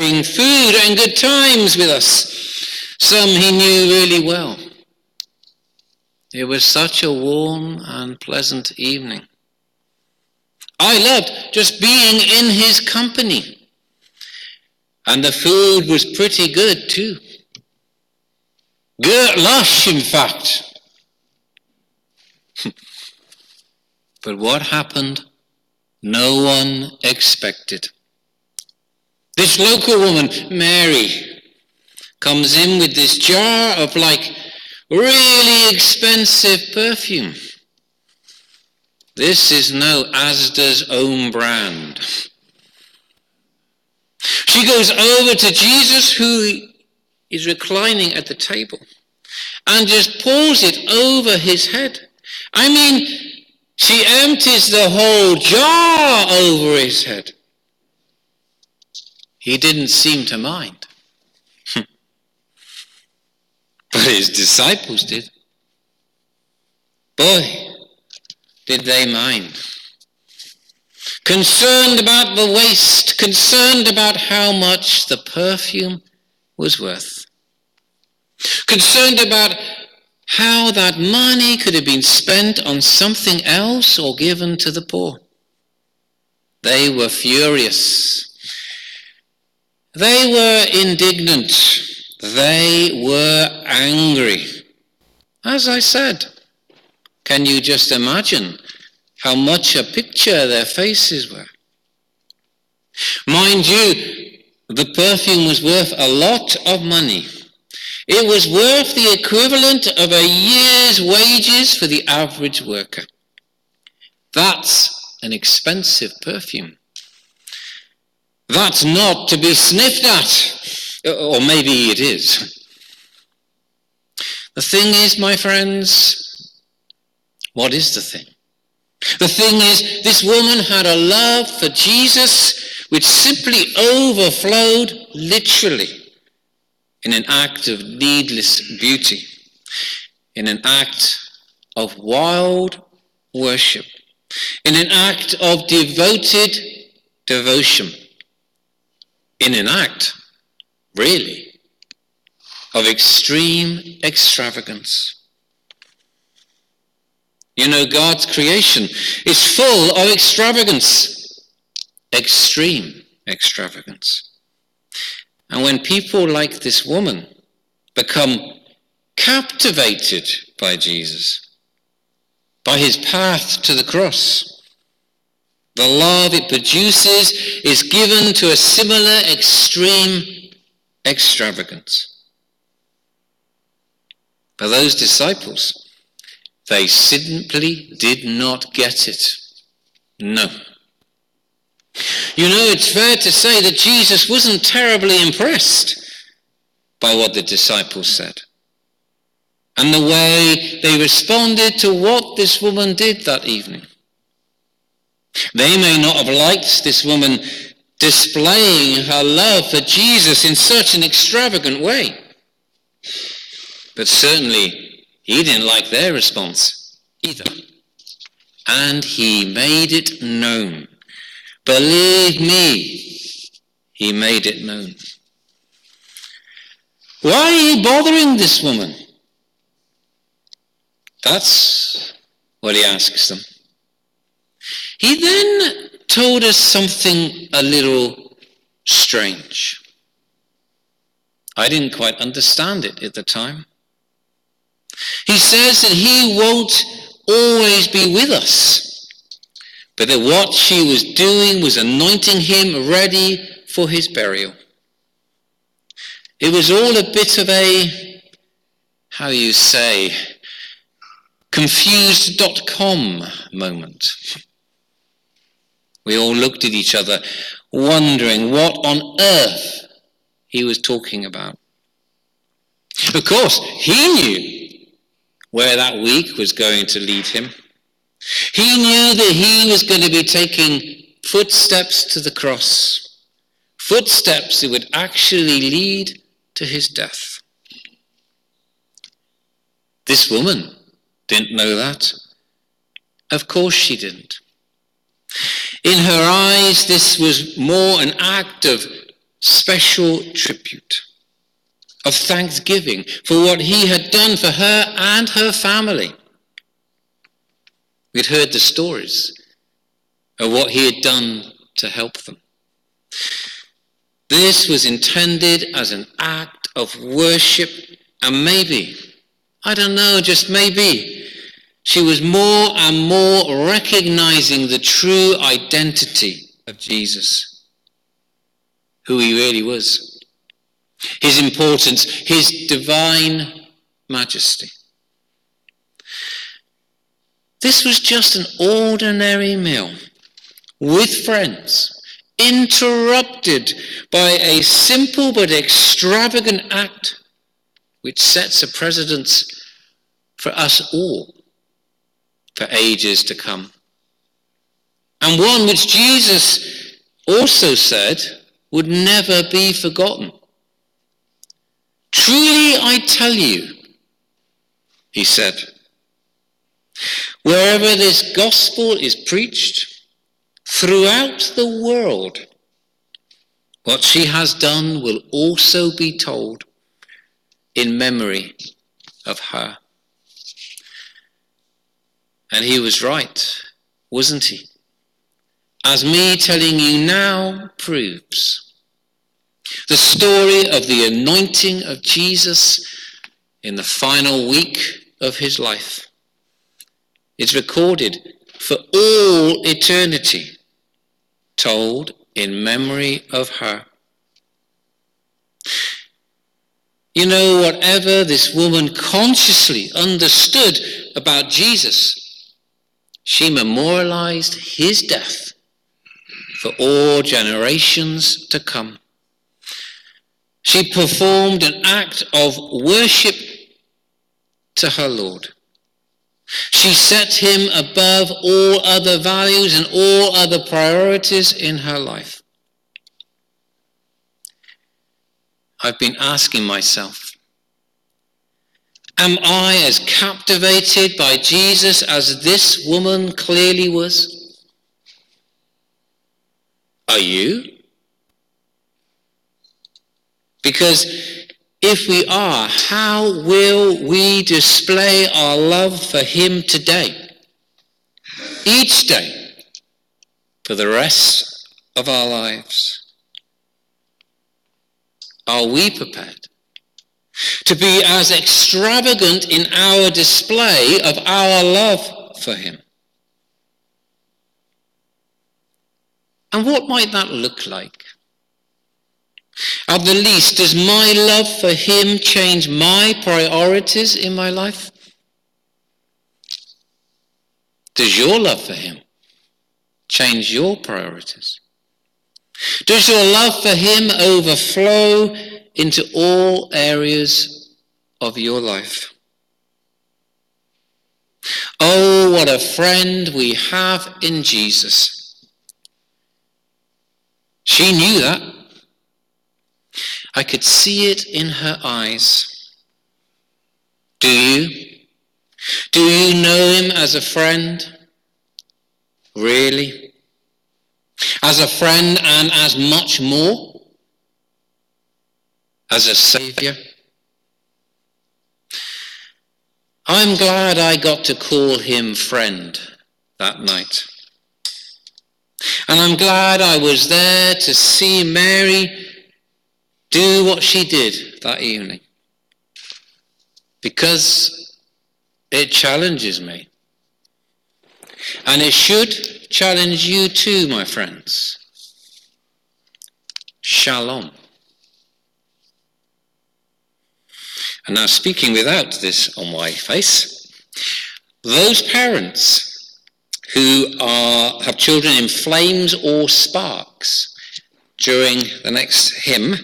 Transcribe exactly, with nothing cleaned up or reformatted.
sharing food and good times with us. Some he knew really well. It was such a warm and pleasant evening. I loved just being in his company. And the food was pretty good too. Good lush, in fact. But what happened, no one expected. This local woman, Mary, comes in with this jar of like really expensive perfume. This is no Asda's own brand. She goes over to Jesus, who is reclining at the table, and just pours it over his head. I mean, she empties the whole jar over his head. He didn't seem to mind. But his disciples did. Boy, did they mind. Concerned about the waste, concerned about how much the perfume was worth. Concerned about how that money could have been spent on something else or given to the poor. They were furious. They were indignant. They were angry. As I said, can you just imagine how much a picture their faces were? Mind you, the perfume was worth a lot of money. It was worth the equivalent of a year's wages for the average worker. That's an expensive perfume. That's not to be sniffed at. Or maybe it is. The thing is, my friends, what is the thing? The thing is, this woman had a love for Jesus which simply overflowed literally in an act of needless beauty, in an act of wild worship, in an act of devoted devotion, in an act, really, of extreme extravagance. You know, God's creation is full of extravagance, extreme extravagance. And when people like this woman become captivated by Jesus, by his path to the cross, the love it produces is given to a similar extreme extravagance. But those disciples, they simply did not get it. No. You know, it's fair to say that Jesus wasn't terribly impressed by what the disciples said and the way they responded to what this woman did that evening. They may not have liked this woman displaying her love for Jesus in such an extravagant way, but certainly he didn't like their response either. And he made it known. Believe me, he made it known. Why are you bothering this woman? That's what he asks them. He then told us something a little strange. I didn't quite understand it at the time. He says that he won't always be with us, but that what she was doing was anointing him ready for his burial. It was all a bit of a, how you say, confused dot com moment. We all looked at each other, wondering what on earth he was talking about. Of course, he knew where that week was going to lead him. He knew that he was going to be taking footsteps to the cross, footsteps that would actually lead to his death. This woman didn't know that. Of course she didn't. In her eyes, this was more an act of special tribute of thanksgiving for what he had done for her and her family. We'd heard the stories of what he had done to help them. This was intended as an act of worship, and maybe, I don't know, just maybe, she was more and more recognizing the true identity of Jesus, who he really was, his importance, his divine majesty. This was just an ordinary meal with friends, interrupted by a simple but extravagant act which sets a precedent for us all for ages to come. And one which Jesus also said would never be forgotten. Truly I tell you, he said, wherever this gospel is preached throughout the world, what she has done will also be told in memory of her. And he was right, wasn't he? As me telling you now proves. The story of the anointing of Jesus in the final week of his life is recorded for all eternity, told in memory of her. You know, whatever this woman consciously understood about Jesus, she memorialized his death for all generations to come. She performed an act of worship to her Lord. She set him above all other values and all other priorities in her life. I've been asking myself, am I as captivated by Jesus as this woman clearly was? Are you? Because if we are, how will we display our love for him today, each day, for the rest of our lives? Are we prepared to be as extravagant in our display of our love for him? And what might that look like? At the least, does my love for him change my priorities in my life? Does your love for him change your priorities? Does your love for him overflow into all areas of your life? Oh, what a friend we have in Jesus. She knew that. I could see it in her eyes. Do you? Do you know him as a friend? Really? As a friend and as much more? As a saviour? I'm glad I got to call him friend that night. And I'm glad I was there to see Mary do what she did that evening. Because it challenges me. And it should challenge you too, my friends. Shalom. And now, speaking without this on my face, those parents who are have children in flames or sparks during the next hymn